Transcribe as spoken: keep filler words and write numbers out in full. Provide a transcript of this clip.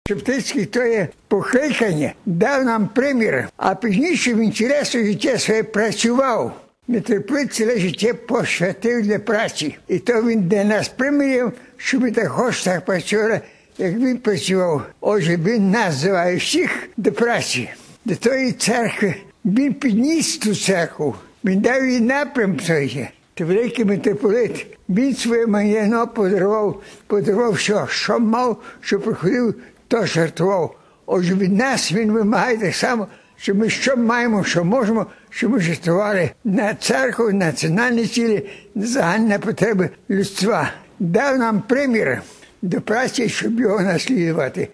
Шептицький – то є покликання, дав нам примір, а пізніше він ціле життя своє працював. Митрополит ціле життя посвятив для праці. І то він для нас приміряв, що ми також так працювали, як він працював. Отже, він нас називає всіх до праці, до тої церкви. Він підніс ту церкву, він дав їй напрям той. Та великий митрополит, він своє майно подарував, подарував все, що мав, що приходив, то жертвував. Отже, від нас він вимагає так само, що ми що маємо, що можемо, що ми жертвували на церкву, на національні цілі, на загальні потреби людства. Дав нам примір до праці, щоб його наслідувати.